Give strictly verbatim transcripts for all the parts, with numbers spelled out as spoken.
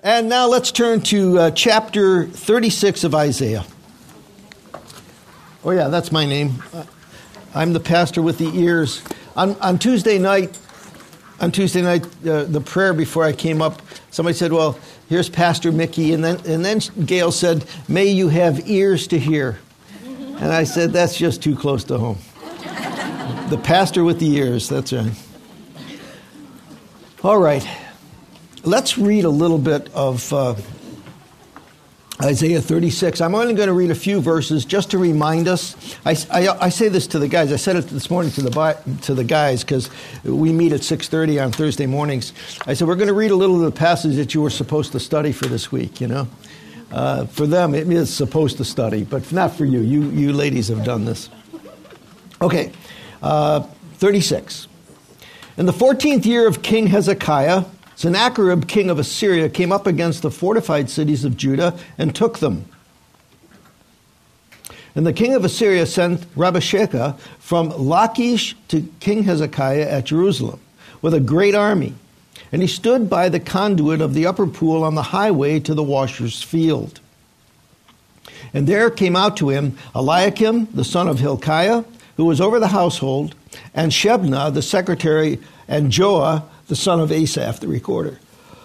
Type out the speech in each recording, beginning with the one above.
And now let's turn to uh, chapter thirty-six of Isaiah. Oh yeah, that's my name. I'm the pastor with the ears. On, on Tuesday night, on Tuesday night, uh, the prayer before I came up, somebody said, well, here's Pastor Mickey. And then, and then Gail said, may you have ears to hear. And I said, that's just too close to home. The pastor with the ears, that's right. All right. Let's read a little bit of uh, Isaiah thirty-six. I'm only going to read a few verses just to remind us. I, I, I say this to the guys. I said it this morning to the to the guys because we meet at six thirty on Thursday mornings. I said, we're going to read a little of the passage that you were supposed to study for this week, you know. Uh, for them, it is supposed to study, but not for you. You, you ladies have done this. Okay, uh, thirty-six. In the fourteenth year of King Hezekiah, Sennacherib, king of Assyria, came up against the fortified cities of Judah and took them. And the king of Assyria sent Rabashakeh from Lachish to King Hezekiah at Jerusalem with a great army. And he stood by the conduit of the upper pool on the highway to the washer's field. And there came out to him Eliakim, the son of Hilkiah, who was over the household, and Shebna, the secretary, and Joah, the son of Asaph, the recorder.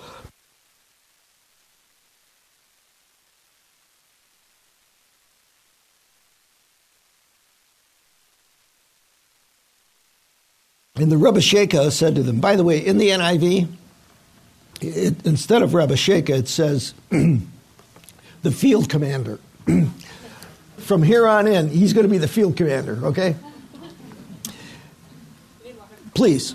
And the Rabashakeh said to them, by the way, in the N I V, it, instead of Rabashakeh, it says the field commander. From here on in, he's going to be the field commander, okay? Please.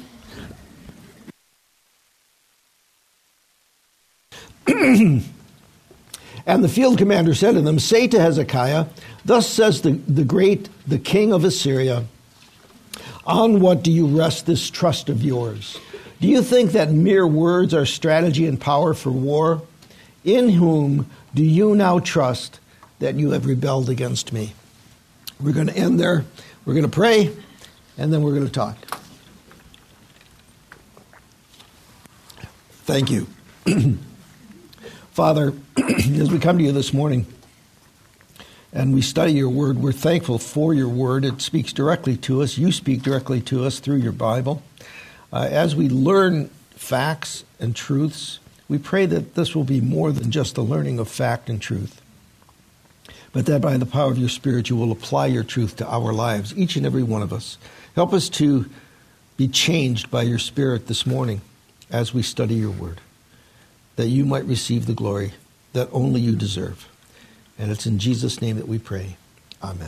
And the field commander said to them, say to Hezekiah, thus says the, the great, the king of Assyria, on what do you rest this trust of yours? Do you think that mere words are strategy and power for war? In whom do you now trust that you have rebelled against me? We're going to end there. We're going to pray, and then we're going to talk. Thank you. Father, as we come to you this morning and we study your word, we're thankful for your word. It speaks directly to us. You speak directly to us through your Bible. Uh, as we learn facts and truths, we pray that this will be more than just the learning of fact and truth, but that by the power of your Spirit, you will apply your truth to our lives, each and every one of us. Help us to be changed by your Spirit this morning as we study your word, that you might receive the glory that only you deserve. And it's in Jesus' name that we pray. Amen.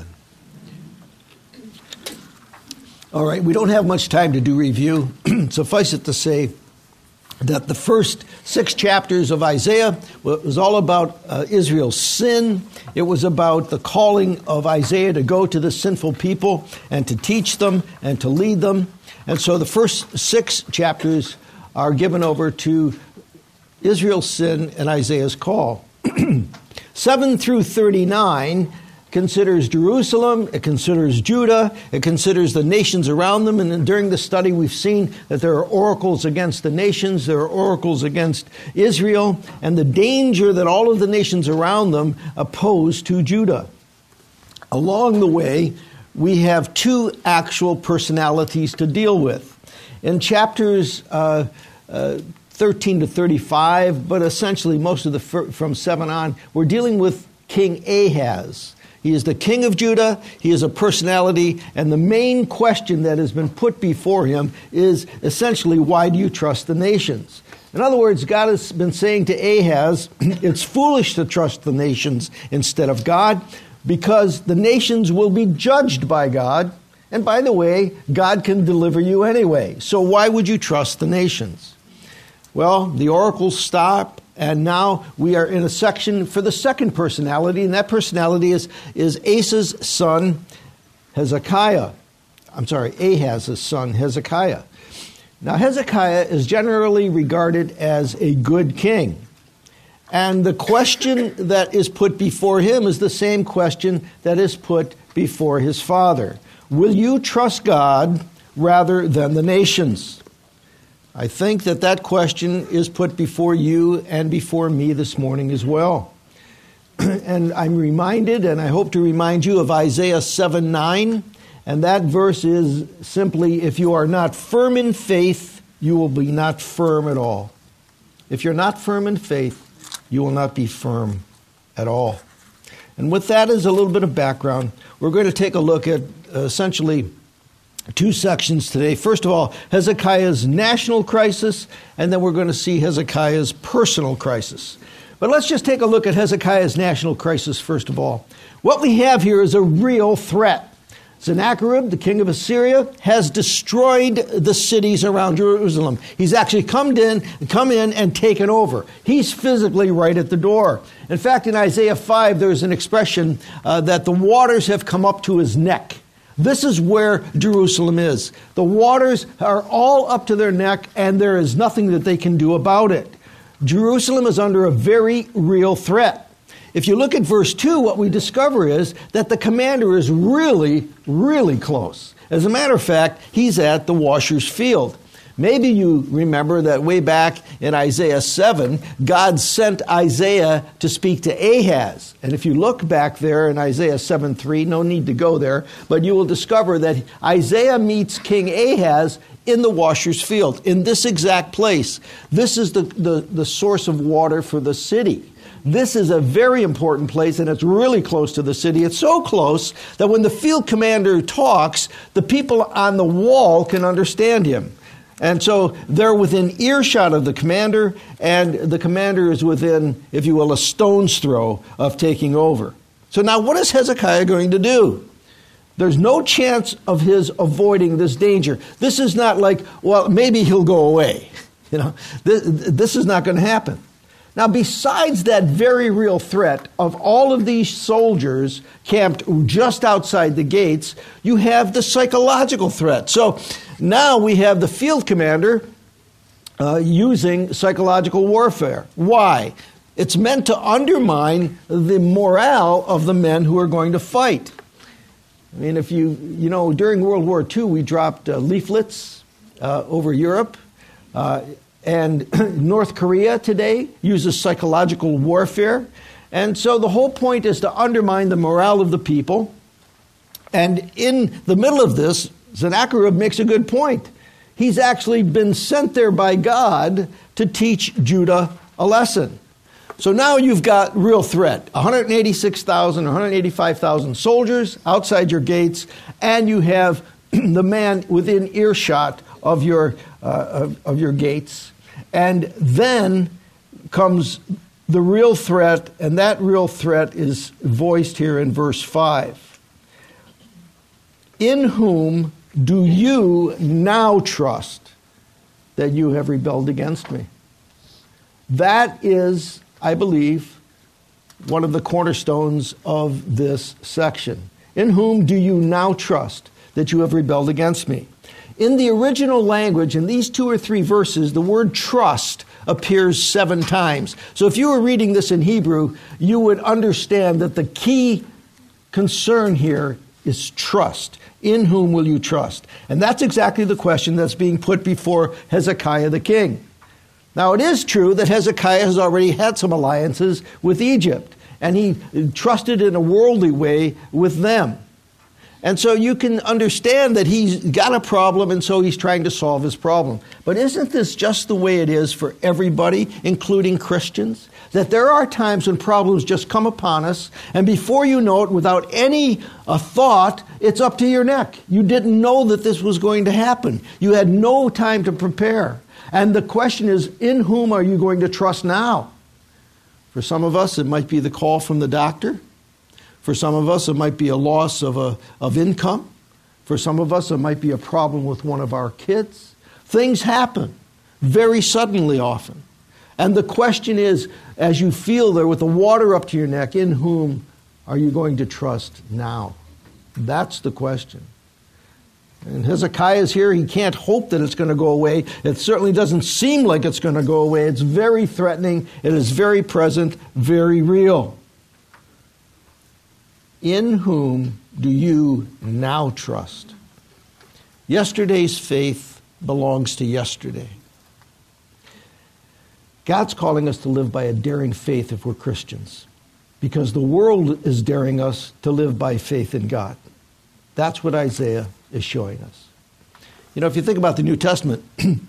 All right, we don't have much time to do review. Suffice it to say that the first six chapters of Isaiah was all about uh, Israel's sin. It was about the calling of Isaiah to go to the sinful people and to teach them and to lead them. And so the first six chapters are given over to Israel's sin and Isaiah's call. seven through thirty-nine considers Jerusalem, it considers Judah, it considers the nations around them, and then during the study we've seen that there are oracles against the nations, there are oracles against Israel, and the danger that all of the nations around them oppose to Judah. Along the way, we have two actual personalities to deal with. In chapters uh, uh, thirteen to thirty-five, but essentially most of the from seven on, we're dealing with King Ahaz. He is the king of Judah. He is a personality, and the main question that has been put before him is essentially, why do you trust the nations? In other words, God has been saying to Ahaz, it's foolish to trust the nations instead of God, because the nations will be judged by God. And by the way, God can deliver you anyway. So why would you trust the nations? Well, the oracles stop, and now we are in a section for the second personality, and that personality is, is Asa's son, Hezekiah. I'm sorry, Ahaz's son, Hezekiah. Now, Hezekiah is generally regarded as a good king. And the question that is put before him is the same question that is put before his father. Will you trust God rather than the nations? I think that that question is put before you and before me this morning as well. And I'm reminded, and I hope to remind you of Isaiah seven nine, and that verse is simply, if you are not firm in faith, you will be not firm at all. If you're not firm in faith, you will not be firm at all. And with that as a little bit of background, we're going to take a look at uh, essentially two sections today. First of all, Hezekiah's national crisis, and then we're going to see Hezekiah's personal crisis. But let's just take a look at Hezekiah's national crisis first of all. What we have here is a real threat. Sennacherib, the king of Assyria, has destroyed the cities around Jerusalem. He's actually come in, come in and taken over. He's physically right at the door. In fact, in Isaiah five, there's an expression uh, that the waters have come up to his neck. This is where Jerusalem is. The waters are all up to their neck, and there is nothing that they can do about it. Jerusalem is under a very real threat. If you look at verse two, what we discover is that the commander is really, really close. As a matter of fact, he's at the washer's field. Maybe you remember that way back in Isaiah seven, God sent Isaiah to speak to Ahaz. And if you look back there in Isaiah seven three, no need to go there, but you will discover that Isaiah meets King Ahaz in the washer's field, in this exact place. This is the, the, the source of water for the city. This is a very important place, and it's really close to the city. It's so close that when the field commander talks, the people on the wall can understand him. And so they're within earshot of the commander, and the commander is within, if you will, a stone's throw of taking over. So now what is Hezekiah going to do? There's no chance of his avoiding this danger. This is not like, well, maybe he'll go away. You know, this, this is not going to happen. Now, besides that very real threat of all of these soldiers camped just outside the gates, you have the psychological threat. So now we have the field commander uh, using psychological warfare. Why? It's meant to undermine the morale of the men who are going to fight. I mean, if you, you know, during World War Two, we dropped uh, leaflets uh, over Europe. Uh, and North Korea today uses psychological warfare. And so the whole point is to undermine the morale of the people. And in the middle of this, Sennacherib makes a good point. He's actually been sent there by God to teach Judah a lesson. So now you've got real threat. one hundred eighty-six thousand, one hundred eighty-five thousand soldiers outside your gates, and you have the man within earshot of your uh, of, of your gates. And then comes the real threat, and that real threat is voiced here in verse five. In whom do you now trust that you have rebelled against me? That is, I believe, one of the cornerstones of this section. In whom do you now trust that you have rebelled against me? In the original language, in these two or three verses, the word trust appears seven times. So if you were reading this in Hebrew, you would understand that the key concern here is trust. In whom will you trust? And that's exactly the question that's being put before Hezekiah the king. Now, it is true that Hezekiah has already had some alliances with Egypt, and he trusted in a worldly way with them. And so you can understand that he's got a problem, and so he's trying to solve his problem. But isn't this just the way it is for everybody, including Christians? That there are times when problems just come upon us, and before you know it, without any uh, thought, it's up to your neck. You didn't know that this was going to happen. You had no time to prepare. And the question is, in whom are you going to trust now? For some of us, it might be the call from the doctor. For some of us, it might be a loss of, a, of income. For some of us, it might be a problem with one of our kids. Things happen very suddenly often. And the question is, as you feel there with the water up to your neck, in whom are you going to trust now? That's the question. And Hezekiah is here. He can't hope that it's going to go away. It certainly doesn't seem like it's going to go away. It's very threatening. It is very present, very real. In whom do you now trust? Yesterday's faith belongs to yesterday. God's calling us to live by a daring faith if we're Christians, because the world is daring us to live by faith in God. That's what Isaiah is showing us. You know, if you think about the New Testament,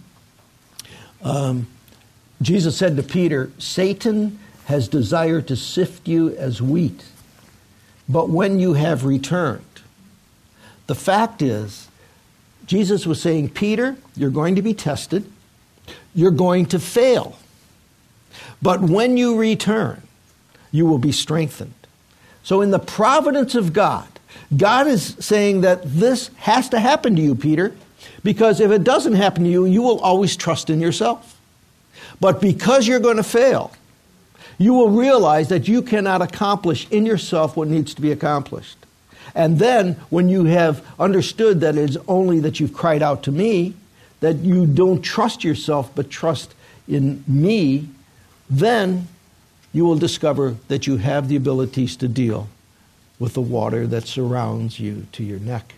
um, Jesus said to Peter, Satan has desired to sift you as wheat, but when you have returned. The fact is, Jesus was saying, Peter, you're going to be tested. You're going to fail. But when you return, you will be strengthened. So in the providence of God, God is saying that this has to happen to you, Peter, because if it doesn't happen to you, you will always trust in yourself. But because you're going to fail, you will realize that you cannot accomplish in yourself what needs to be accomplished. And then when you have understood that it's only that you've cried out to me, that you don't trust yourself but trust in me, then you will discover that you have the abilities to deal with the water that surrounds you to your neck.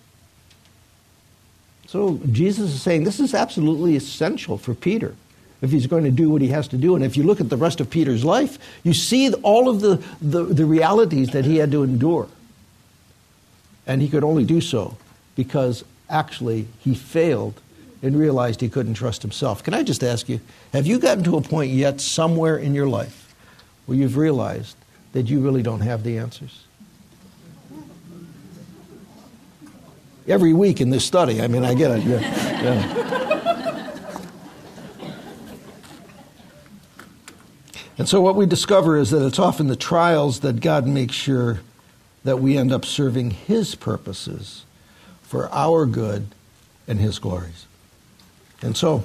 So Jesus is saying this is absolutely essential for Peter if he's going to do what he has to do. And if you look at the rest of Peter's life, you see all of the, the, the realities that he had to endure. And he could only do so because actually he failed and realized he couldn't trust himself. Can I just ask you, have you gotten to a point yet somewhere in your life where you've realized that you really don't have the answers? Every week in this study, I mean, I get it. Yeah, yeah. And so what we discover is that it's often the trials that God makes sure that we end up serving His purposes for our good and His glories. And so,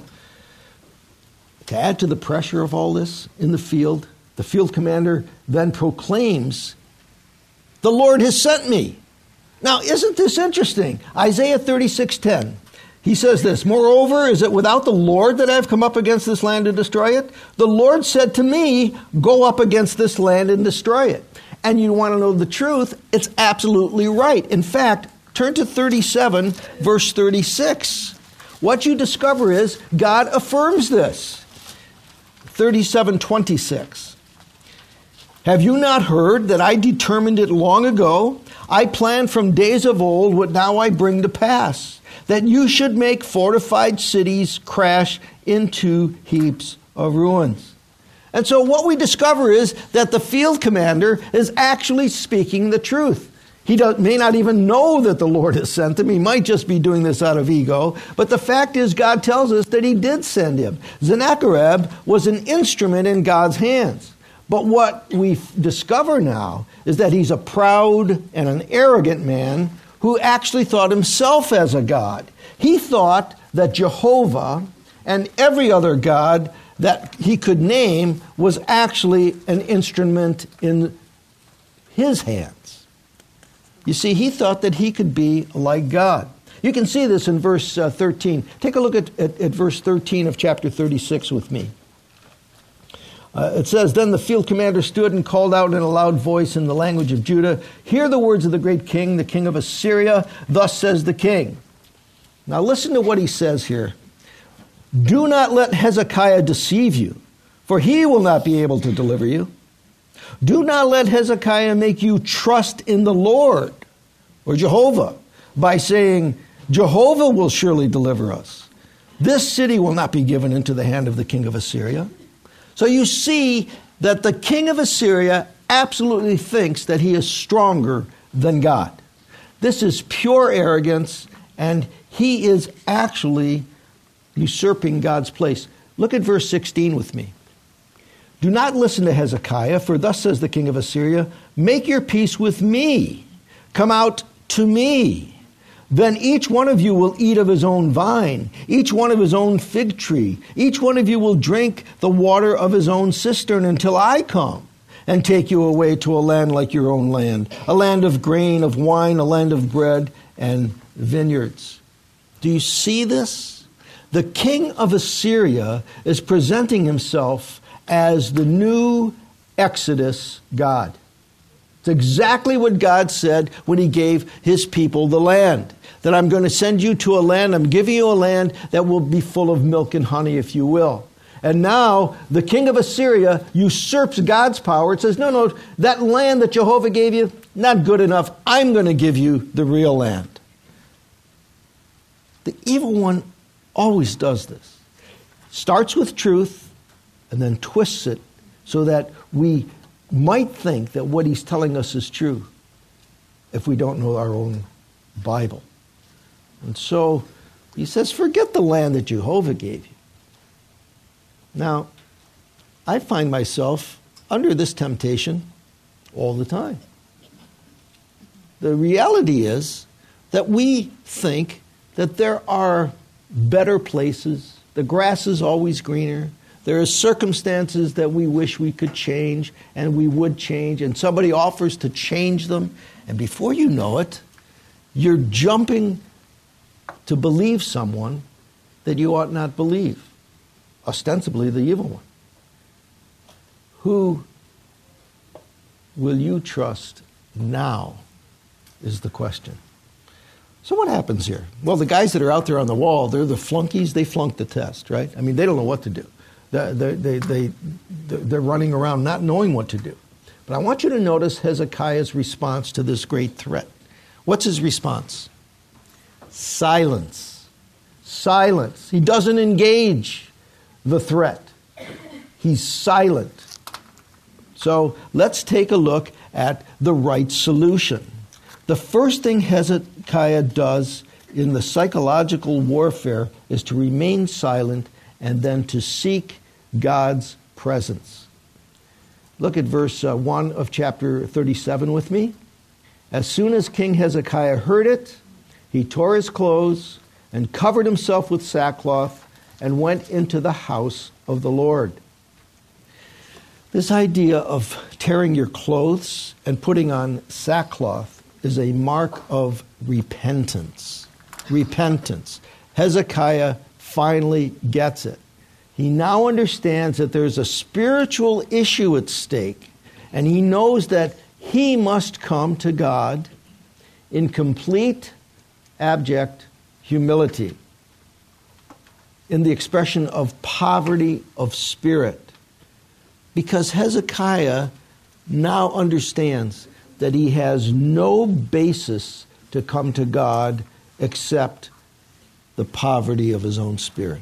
to add to the pressure of all this in the field, the field commander then proclaims, "The Lord has sent me." Now, isn't this interesting? Isaiah thirty-six ten. He says this, "Moreover, is it without the Lord that I have come up against this land to destroy it? The Lord said to me, go up against this land and destroy it." And you want to know the truth? It's absolutely right. In fact, turn to thirty-seven, verse thirty-six. What you discover is God affirms this. thirty-seven twenty-six. "Have you not heard that I determined it long ago? I planned from days of old what now I bring to pass, that you should make fortified cities crash into heaps of ruins." And so what we discover is that the field commander is actually speaking the truth. He does, may not even know that the Lord has sent him. He might just be doing this out of ego. But the fact is, God tells us that He did send him. Sennacherib was an instrument in God's hands. But what we discover now is that he's a proud and an arrogant man who actually thought himself as a god. He thought that Jehovah and every other god that he could name was actually an instrument in his hands. You see, he thought that he could be like God. You can see this in verse uh, thirteen. Take a look at, at, at verse thirteen of chapter thirty-six with me. Uh, it says, "Then the field commander stood and called out in a loud voice in the language of Judah, 'Hear the words of the great king, the king of Assyria. Thus says the king.'" Now listen to what he says here. "Do not let Hezekiah deceive you, for he will not be able to deliver you. Do not let Hezekiah make you trust in the Lord," or Jehovah, by saying, "Jehovah will surely deliver us. This city will not be given into the hand of the king of Assyria." So you see that the king of Assyria absolutely thinks that he is stronger than God. This is pure arrogance, and he is actually usurping God's place. Look at verse sixteen with me. "Do not listen to Hezekiah, for thus says the king of Assyria, make your peace with me. Come out to me. Then each one of you will eat of his own vine, each one of his own fig tree. Each one of you will drink the water of his own cistern until I come and take you away to a land like your own land, a land of grain, of wine, a land of bread and vineyards." Do you see this? The king of Assyria is presenting himself as the new Exodus God. It's exactly what God said when He gave His people the land. That I'm going to send you to a land, I'm giving you a land that will be full of milk and honey, if you will. And now the king of Assyria usurps God's power. It says, no, no, that land that Jehovah gave you, not good enough. I'm going to give you the real land. The evil one always does this. Starts with truth and then twists it so that we might think that what he's telling us is true if we don't know our own Bible. And so he says, forget the land that Jehovah gave you. Now, I find myself under this temptation all the time. The reality is that we think that there are better places. The grass is always greener. There are circumstances that we wish we could change, and we would change, and somebody offers to change them, and before you know it, you're jumping to believe someone that you ought not believe, ostensibly the evil one. Who will you trust now is the question. So what happens here? Well, the guys that are out there on the wall, they're the flunkies. They flunked the test, right? I mean, they don't know what to do. They, they, they, they're running around not knowing what to do. But I want you to notice Hezekiah's response to this great threat. What's his response? Silence. Silence. He doesn't engage the threat. He's silent. So let's take a look at the right solution. The first thing Hezekiah does in the psychological warfare is to remain silent and then to seek God's presence. Look at verse uh, one of chapter thirty-seven with me. As soon as King Hezekiah heard it, he tore his clothes and covered himself with sackcloth and went into the house of the Lord. This idea of tearing your clothes and putting on sackcloth is a mark of repentance. Repentance. Hezekiah finally gets it. He now understands that there's a spiritual issue at stake, and he knows that he must come to God in complete, abject humility, in the expression of poverty of spirit. Because Hezekiah now understands that he has no basis to come to God except the poverty of his own spirit.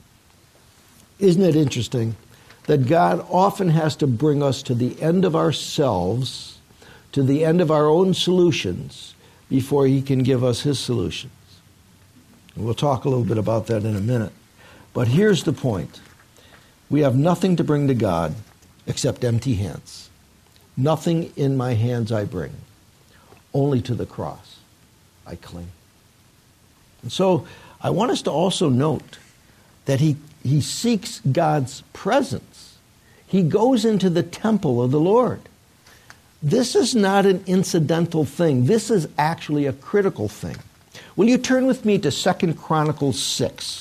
Isn't it interesting that God often has to bring us to the end of ourselves, to the end of our own solutions, before he can give us his solutions? And we'll talk a little bit about that in a minute. But here's the point. We have nothing to bring to God except empty hands. Nothing in my hands I bring. Only to the cross I cling. And so I want us to also note that he, he seeks God's presence. He goes into the temple of the Lord. This is not an incidental thing. This is actually a critical thing. Will you turn with me to Second Chronicles six?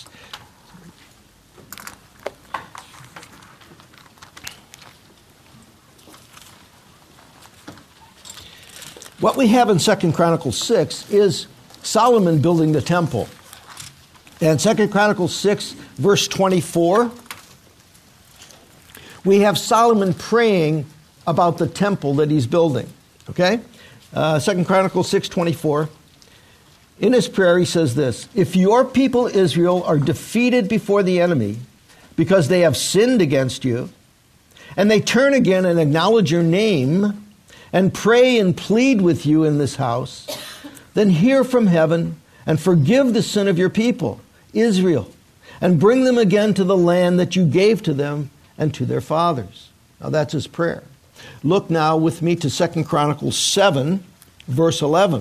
What we have in Second Chronicles six is Solomon building the temple. And Second Chronicles six, verse twenty-four, we have Solomon praying about the temple that he's building. Okay? Uh, Second Chronicles six, twenty-four. In his prayer he says this, "If your people Israel are defeated before the enemy because they have sinned against you, and they turn again and acknowledge your name, and pray and plead with you in this house, then hear from heaven and forgive the sin of your people, Israel, and bring them again to the land that you gave to them and to their fathers." Now that's his prayer. Look now with me to Second Chronicles seven, verse eleven.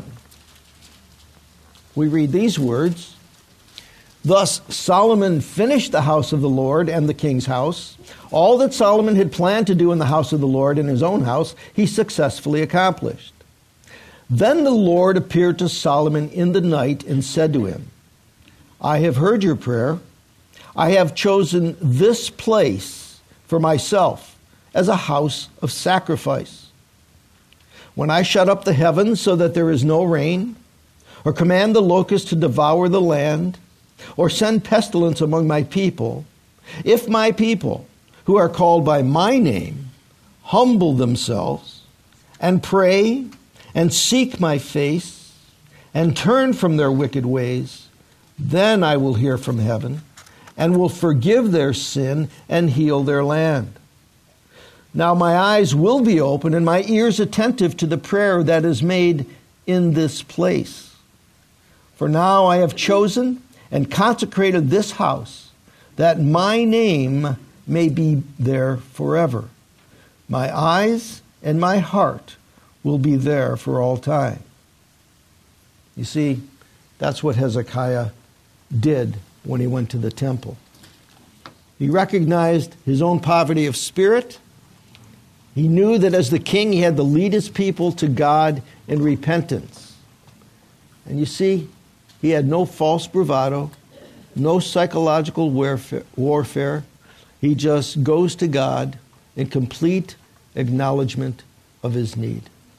We read these words, "Thus Solomon finished the house of the Lord and the king's house. All that Solomon had planned to do in the house of the Lord in his own house, he successfully accomplished. Then the Lord appeared to Solomon in the night and said to him, I have heard your prayer. I have chosen this place for myself as a house of sacrifice. When I shut up the heavens so that there is no rain, or command the locusts to devour the land, or send pestilence among my people, If my people, who are called by my name, humble themselves and pray and seek my face and turn from their wicked ways, then I will hear from heaven and will forgive their sin and heal their land. Now my eyes will be open and my ears attentive to the prayer that is made in this place. For now I have chosen and consecrated this house, that my name may be there forever. My eyes and my heart will be there for all time. You see, that's what Hezekiah did when he went to the temple. He recognized his own poverty of spirit. He knew that as the king, he had to lead his people to God in repentance. And you see, he had no false bravado, no psychological warfare. He just goes to God in complete acknowledgement of his need.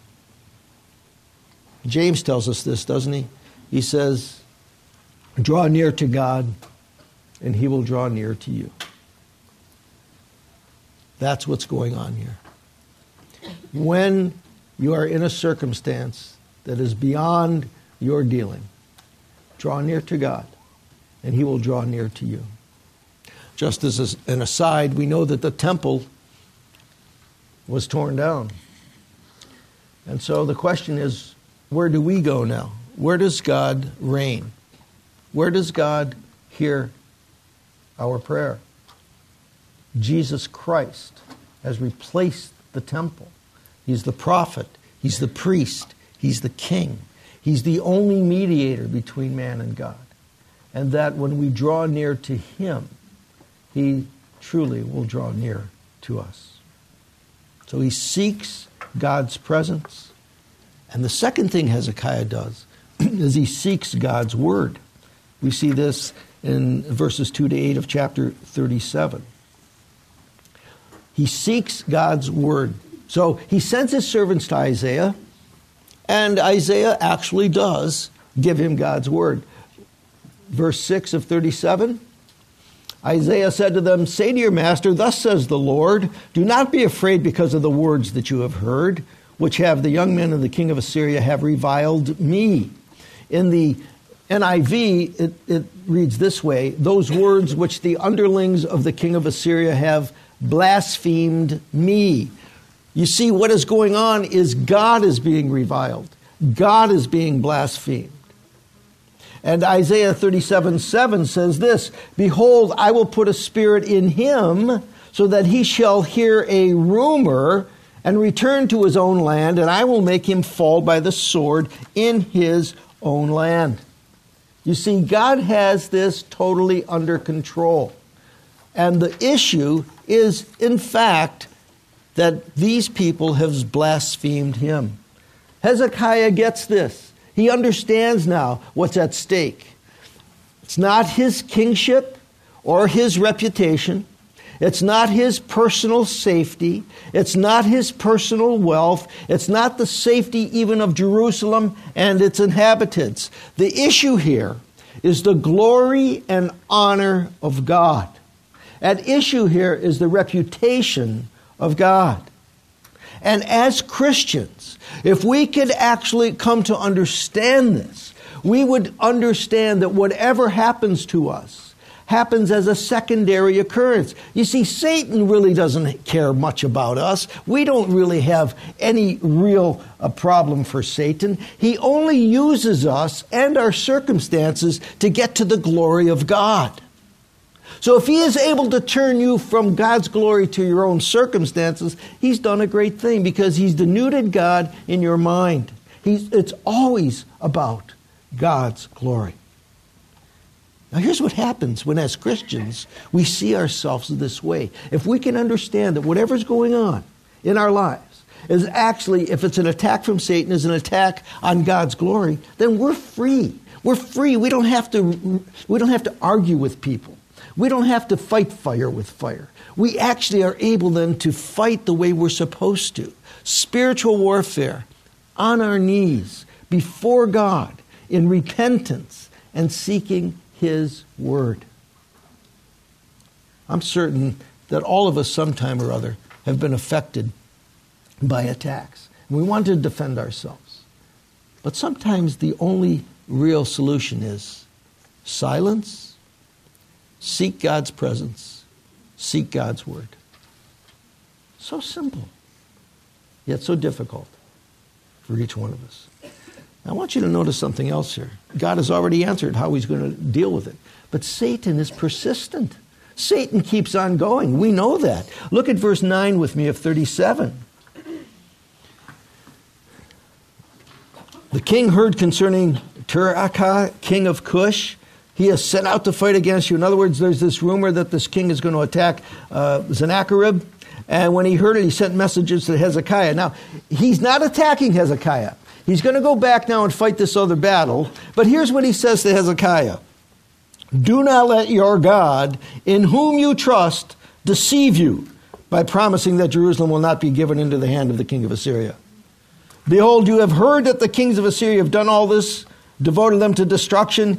James tells us this, doesn't he? He says, draw near to God, and he will draw near to you. That's what's going on here. When you are in a circumstance that is beyond your dealing, draw near to God, and he will draw near to you. Just as an aside, we know that the temple was torn down. And so the question is, where do we go now? Where does God reign? Where does God hear our prayer? Jesus Christ has replaced the temple. He's the prophet. He's the priest. He's the king. He's the only mediator between man and God. And that when we draw near to him, he truly will draw near to us. So he seeks God's presence. And the second thing Hezekiah does is he seeks God's word. We see this in verses two to eight of chapter thirty-seven. He seeks God's word. So he sends his servants to Isaiah, and Isaiah actually does give him God's word. Verse six of thirty-seven, Isaiah said to them, say to your master, thus says the Lord, do not be afraid because of the words that you have heard, which have the young men of the king of Assyria have reviled me. In the N I V, it, it reads this way, those words which the underlings of the king of Assyria have blasphemed me. You see, what is going on is God is being reviled. God is being blasphemed. And Isaiah thirty-seven seven says this, behold, I will put a spirit in him so that he shall hear a rumor and return to his own land, and I will make him fall by the sword in his own land. You see, God has this totally under control. And the issue is, in fact, that these people have blasphemed him. Hezekiah gets this. He understands now what's at stake. It's not his kingship or his reputation. It's not his personal safety. It's not his personal wealth. It's not the safety even of Jerusalem and its inhabitants. The issue here is the glory and honor of God. At issue here is the reputation of God. And as Christians, if we could actually come to understand this, we would understand that whatever happens to us happens as a secondary occurrence. You see, Satan really doesn't care much about us. We don't really have any real uh, problem for Satan. He only uses us and our circumstances to get to the glory of God. So if he is able to turn you from God's glory to your own circumstances, he's done a great thing because he's denuded God in your mind. He's, it's always about God's glory. Now here's what happens when as Christians we see ourselves this way. If we can understand that whatever's going on in our lives is actually, if it's an attack from Satan, is an attack on God's glory, then we're free. We're free. We don't have to, we don't have to argue with people. We don't have to fight fire with fire. We actually are able then to fight the way we're supposed to. Spiritual warfare on our knees before God in repentance and seeking his word. I'm certain that all of us sometime or other have been affected by attacks. And we want to defend ourselves. But sometimes the only real solution is silence, seek God's presence, seek God's word. So simple, yet so difficult for each one of us. I want you to notice something else here. God has already answered how he's going to deal with it. But Satan is persistent. Satan keeps on going. We know that. Look at verse nine with me of thirty-seven. The king heard concerning Tirhakah, king of Cush. He has set out to fight against you. In other words, there's this rumor that this king is going to attack uh, Sennacherib. And when he heard it, he sent messages to Hezekiah. Now, he's not attacking Hezekiah. He's going to go back now and fight this other battle. But here's what he says to Hezekiah. Do not let your God, in whom you trust, deceive you by promising that Jerusalem will not be given into the hand of the king of Assyria. Behold, you have heard that the kings of Assyria have done all this, devoted them to destruction,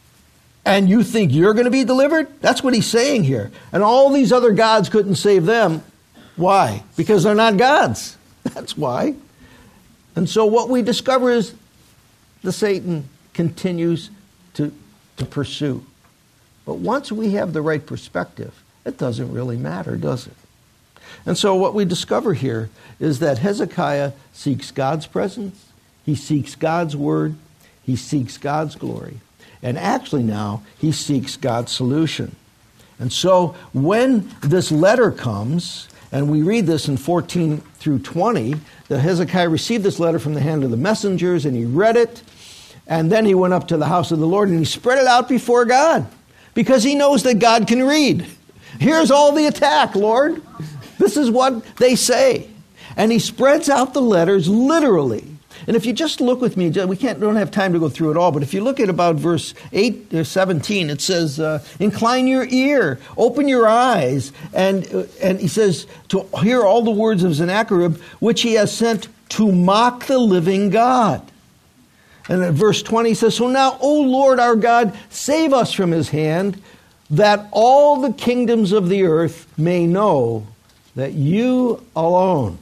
and you think you're going to be delivered? That's what he's saying here. And all these other gods couldn't save them. Why? Because they're not gods. That's why. And so what we discover is the Satan continues to, to pursue. But once we have the right perspective, it doesn't really matter, does it? And so what we discover here is that Hezekiah seeks God's presence, he seeks God's word, he seeks God's glory. And actually now, he seeks God's solution. And so when this letter comes, and we read this in fourteen through twenty, that Hezekiah received this letter from the hand of the messengers, and he read it, and then he went up to the house of the Lord, and he spread it out before God, because he knows that God can read. Here's all the attack, Lord. This is what they say. And he spreads out the letters literally. And if you just look with me, we can't, don't have time to go through it all, but if you look at about verse eight or seventeen, it says, uh, incline your ear, open your eyes, and uh, and he says, to hear all the words of Sennacherib, which he has sent to mock the living God. And at verse twenty, he says, so now, O Lord our God, save us from his hand, that all the kingdoms of the earth may know that you alone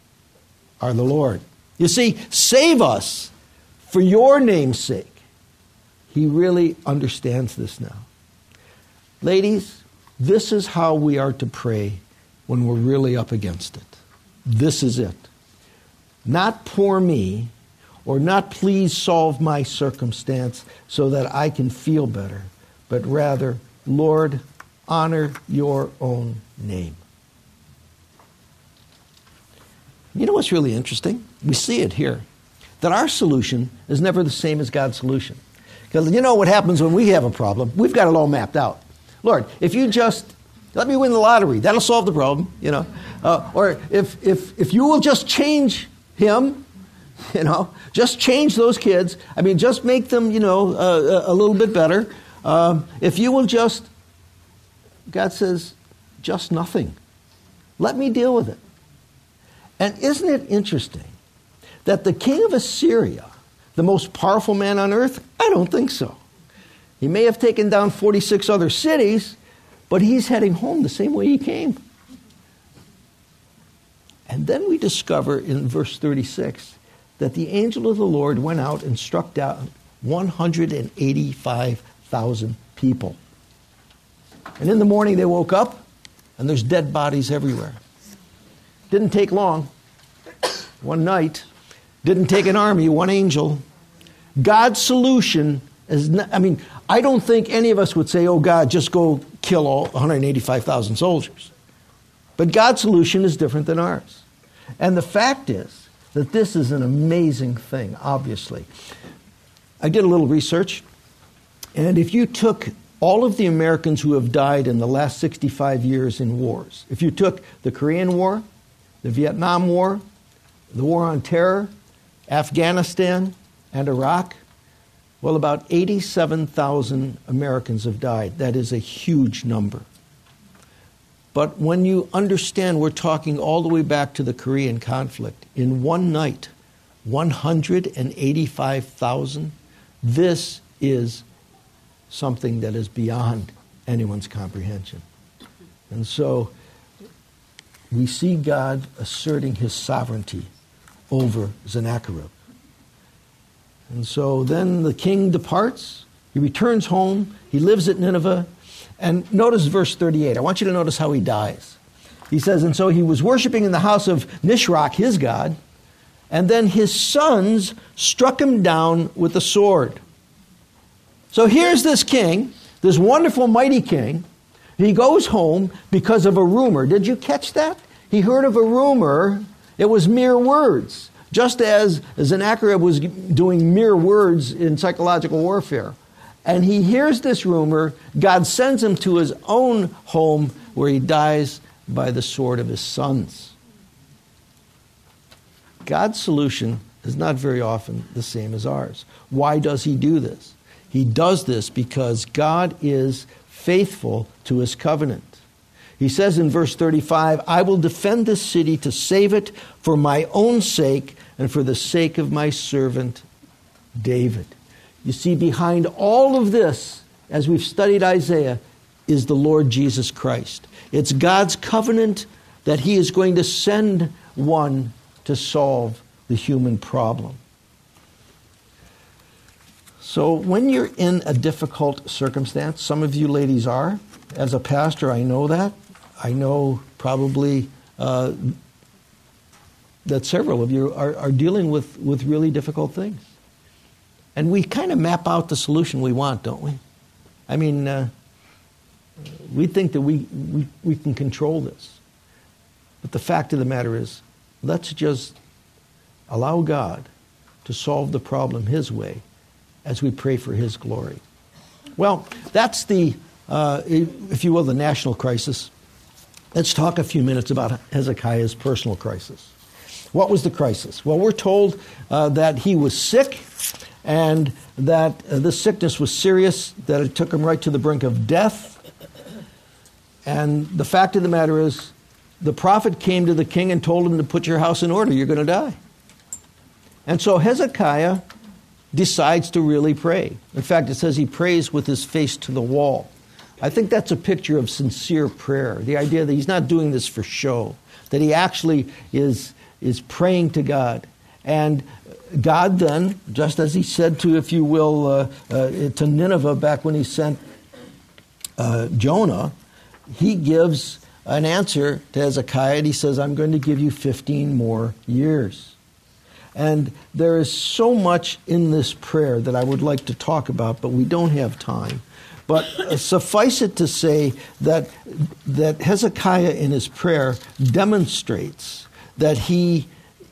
are the Lord. You see, save us for your name's sake. He really understands this now. Ladies, this is how we are to pray when we're really up against it. This is it. Not poor me, or not please solve my circumstance so that I can feel better, but rather, Lord, honor your own name. You know what's really interesting? We see it here, that our solution is never the same as God's solution. Because you know what happens when we have a problem? We've got it all mapped out. Lord, if you just let me win the lottery, that'll solve the problem, you know. Uh, or if, if, if you will just change him, you know, just change those kids. I mean, just make them, you know, uh, a little bit better. Um, if you will just, God says, just nothing. Let me deal with it. And isn't it interesting that the king of Assyria, the most powerful man on earth? I don't think so. He may have taken down forty-six other cities, but he's heading home the same way he came. And then we discover in verse thirty-six that the angel of the Lord went out and struck down one hundred eighty-five thousand people. And in the morning they woke up, and there's dead bodies everywhere. Didn't take long. One night. Didn't take an army, one angel. God's solution is not, I mean, I don't think any of us would say, oh God, just go kill all one hundred eighty-five thousand soldiers. But God's solution is different than ours. And the fact is that this is an amazing thing, obviously. I did a little research, and if you took all of the Americans who have died in the last sixty-five years in wars, if you took the Korean War, the Vietnam War, the War on Terror, Afghanistan, and Iraq, well, about eighty-seven thousand Americans have died. That is a huge number. But when you understand we're talking all the way back to the Korean conflict, in one night, one hundred eighty-five thousand, this is something that is beyond anyone's comprehension. And so we see God asserting his sovereignty over Sennacherib. And so then the king departs. He returns home. He lives at Nineveh. And notice verse thirty-eight. I want you to notice how he dies. He says, and so he was worshiping in the house of Nisroch, his god, and then his sons struck him down with a sword. So here's this king, this wonderful, mighty king. He goes home because of a rumor. Did you catch that? He heard of a rumor. It was mere words, just as Sennacherib was doing mere words in psychological warfare. And he hears this rumor. God sends him to his own home where he dies by the sword of his sons. God's solution is not very often the same as ours. Why does he do this? He does this because God is faithful to his covenant. He says in verse thirty-five, I will defend this city to save it for my own sake and for the sake of my servant David. You see, behind all of this, as we've studied Isaiah, is the Lord Jesus Christ. It's God's covenant that he is going to send one to solve the human problem. So when you're in a difficult circumstance, some of you ladies are. As a pastor, I know that. I know probably uh, that several of you are, are dealing with, with really difficult things. And we kind of map out the solution we want, don't we? I mean, uh, we think that we, we, we can control this. But the fact of the matter is, let's just allow God to solve the problem his way as we pray for his glory. Well, that's the, uh, if you will, the national crisis. Let's talk a few minutes about Hezekiah's personal crisis. What was the crisis? Well, we're told uh, that he was sick and that uh, this sickness was serious, that it took him right to the brink of death. And the fact of the matter is, the prophet came to the king and told him to put your house in order. You're going to die. And so Hezekiah decides to really pray. In fact, it says he prays with his face to the wall. I think that's a picture of sincere prayer. The idea that he's not doing this for show, that he actually is, is praying to God. And God then, just as he said to, if you will, uh, uh, to Nineveh back when he sent uh, Jonah, he gives an answer to Hezekiah, and he says, I'm going to give you fifteen more years. And there is so much in this prayer that I would like to talk about, but we don't have time. But uh, suffice it to say that, that Hezekiah in his prayer demonstrates that he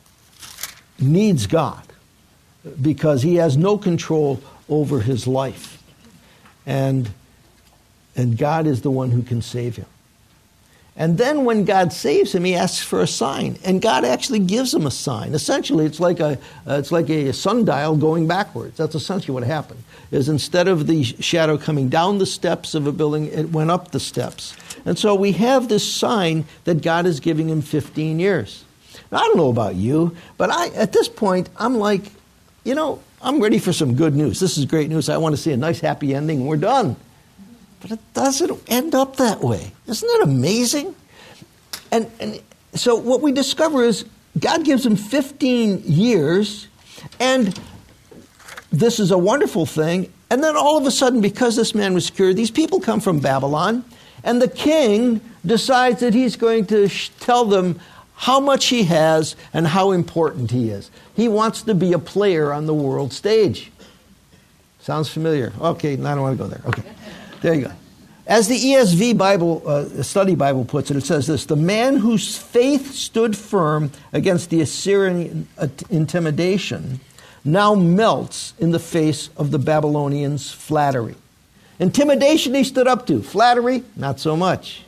needs God because he has no control over his life. And, and God is the one who can save him. And then when God saves him, he asks for a sign. And God actually gives him a sign. Essentially, it's like a uh, it's like a sundial going backwards. That's essentially what happened. Is instead of the shadow coming down the steps of a building, it went up the steps. And so we have this sign that God is giving him fifteen years. Now, I don't know about you, but I at this point, I'm like, you know, I'm ready for some good news. This is great news. I want to see a nice, happy ending, and we're done. But it doesn't end up that way. Isn't it amazing? And, and so what we discover is God gives him fifteen years, and this is a wonderful thing. And then all of a sudden, because this man was cured, these people come from Babylon, and the king decides that he's going to sh- tell them how much he has and how important he is. He wants to be a player on the world stage. Sounds familiar? Okay, I don't want to go there. Okay. There you go. As the E S V Bible, uh, Study Bible puts it, it says this: the man whose faith stood firm against the Assyrian intimidation now melts in the face of the Babylonians' flattery. Intimidation he stood up to. Flattery, not so much.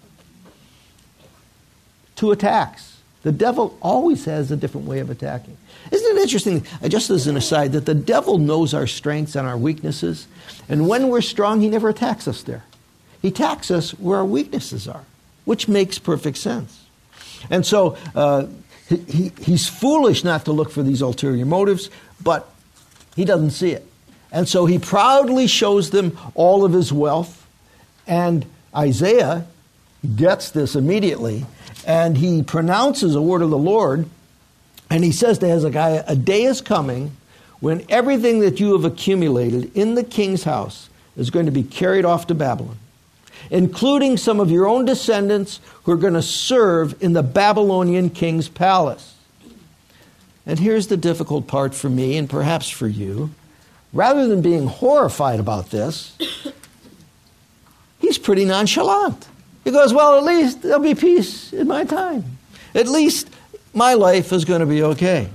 Two attacks. The devil always has a different way of attacking. Isn't it interesting, just as an aside, that the devil knows our strengths and our weaknesses, and when we're strong, he never attacks us there. He attacks us where our weaknesses are, which makes perfect sense. And so uh, he, he, he's foolish not to look for these ulterior motives, but he doesn't see it. And so he proudly shows them all of his wealth, and Isaiah gets this immediately, and he pronounces a word of the Lord, and he says to Hezekiah, a day is coming when everything that you have accumulated in the king's house is going to be carried off to Babylon, including some of your own descendants who are going to serve in the Babylonian king's palace. And here's the difficult part for me, and perhaps for you. Rather than being horrified about this, he's pretty nonchalant. He goes, well, at least there'll be peace in my time. At least my life is going to be okay.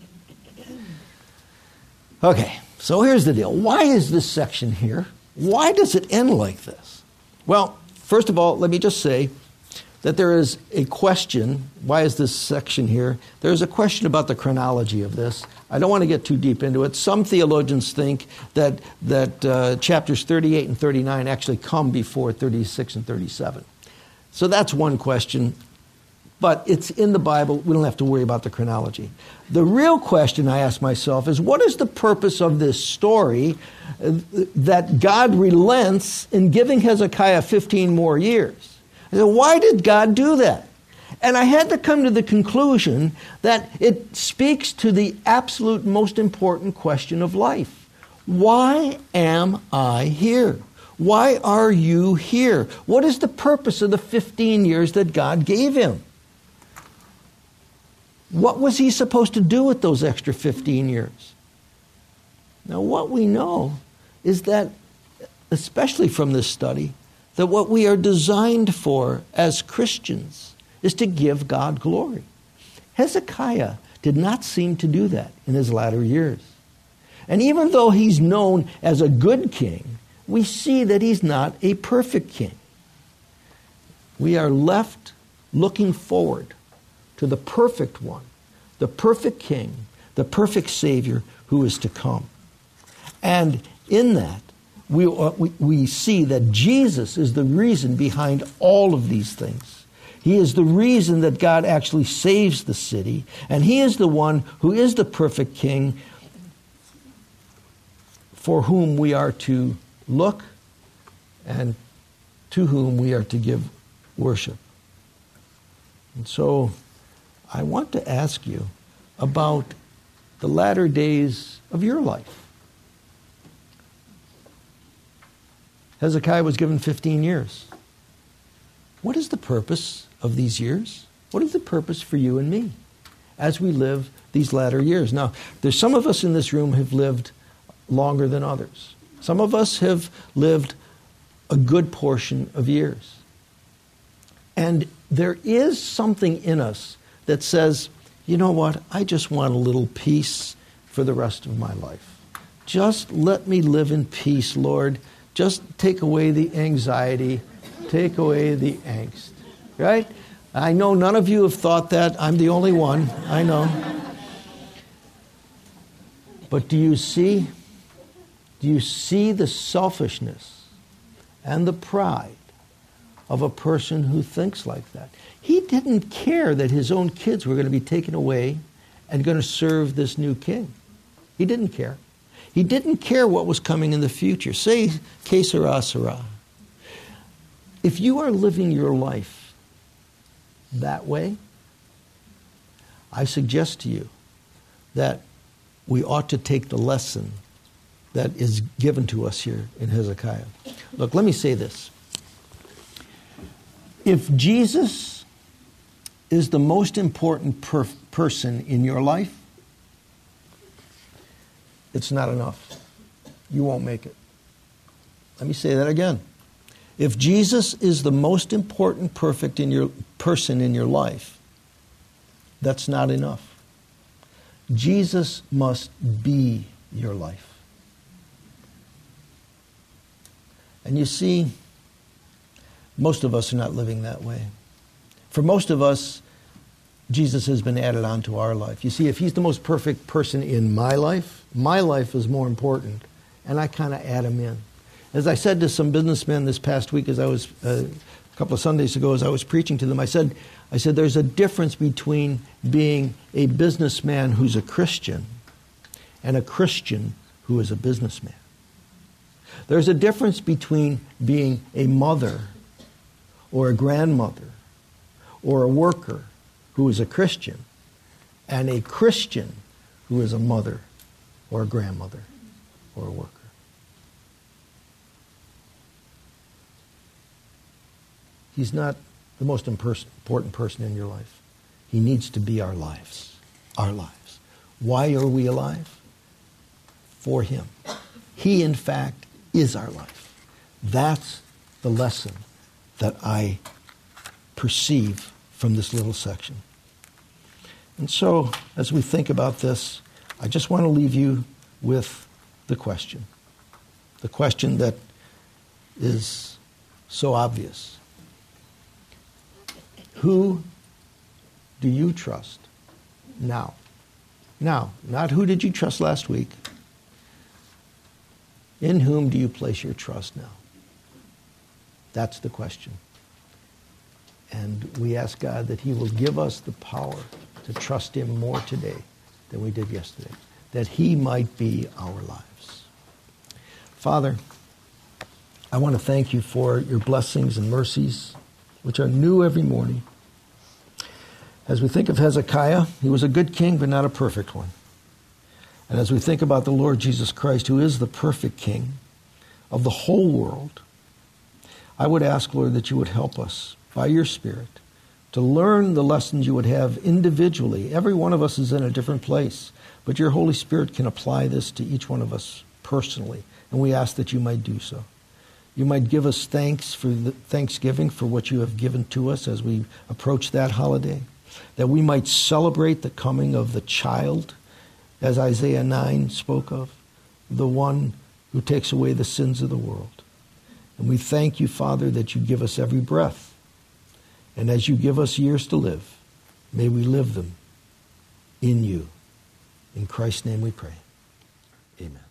Okay, so here's the deal. Why is this section here? Why does it end like this? Well, first of all, let me just say that there is a question. Why is this section here? There's a question about the chronology of this. I don't want to get too deep into it. Some theologians think that that uh, chapters thirty-eight and thirty-nine actually come before thirty-six and thirty-seven. So that's one question. But it's in the Bible. We don't have to worry about the chronology. The real question I ask myself is, what is the purpose of this story that God relents in giving Hezekiah fifteen more years? I said, why did God do that? And I had to come to the conclusion that it speaks to the absolute most important question of life. Why am I here? Why are you here? What is the purpose of the fifteen years that God gave him? What was he supposed to do with those extra fifteen years? Now, what we know is that, especially from this study, that what we are designed for as Christians is to give God glory. Hezekiah did not seem to do that in his latter years. And even though he's known as a good king, we see that he's not a perfect king. We are left looking forward to the perfect one, the perfect king, the perfect Savior who is to come. And in that, we, we, we see that Jesus is the reason behind all of these things. He is the reason that God actually saves the city, and he is the one who is the perfect king for whom we are to look and to whom we are to give worship. And so I want to ask you about the latter days of your life. Hezekiah was given fifteen years. What is the purpose of these years? What is the purpose for you and me as we live these latter years? Now, there's some of us in this room who have lived longer than others. Some of us have lived a good portion of years. And there is something in us that says, you know what, I just want a little peace for the rest of my life. Just let me live in peace, Lord. Just take away the anxiety, take away the angst, right? I know none of you have thought that. I'm the only one, I know. But do you see, do you see the selfishness and the pride of a person who thinks like that? He didn't care that his own kids were going to be taken away and going to serve this new king. He didn't care. He didn't care what was coming in the future. Say, que sera, sera. If you are living your life that way, I suggest to you that we ought to take the lesson that is given to us here in Hezekiah. Look, let me say this. If Jesus is the most important per- person in your life, it's not enough. You won't make it. Let me say that again. If Jesus is the most important perfect in your person in your life, that's not enough. Jesus must be your life. And you see, most of us are not living that way. For most of us, Jesus has been added onto our life. You see, if he's the most perfect person in my life, my life is more important, and I kind of add him in. As I said to some businessmen this past week, as I was uh, a couple of Sundays ago, as I was preaching to them, I said, I said, there's a difference between being a businessman who's a Christian and a Christian who is a businessman. There's a difference between being a mother or a grandmother or a worker who is a Christian and a Christian who is a mother or a grandmother or a worker. He's not the most important person in your life. He needs to be our lives. Our lives. Why are we alive? For him. He, in fact, is our life. That's the lesson that I perceive from this little section. And so, as we think about this, I just want to leave you with the question. The question that is so obvious. Who do you trust now? Now, not who did you trust last week. In whom do you place your trust now? That's the question. And we ask God that he will give us the power to trust him more today than we did yesterday, that he might be our lives. Father, I want to thank you for your blessings and mercies, which are new every morning. As we think of Hezekiah, he was a good king, but not a perfect one. And as we think about the Lord Jesus Christ, who is the perfect king of the whole world, I would ask, Lord, that you would help us by your Spirit to learn the lessons you would have individually. Every one of us is in a different place, but your Holy Spirit can apply this to each one of us personally, and we ask that you might do so. You might give us thanks for the Thanksgiving for what you have given to us as we approach that holiday, that we might celebrate the coming of the child, as Isaiah nine spoke of, the one who takes away the sins of the world. And we thank you, Father, that you give us every breath. And as you give us years to live, may we live them in you. In Christ's name we pray. Amen.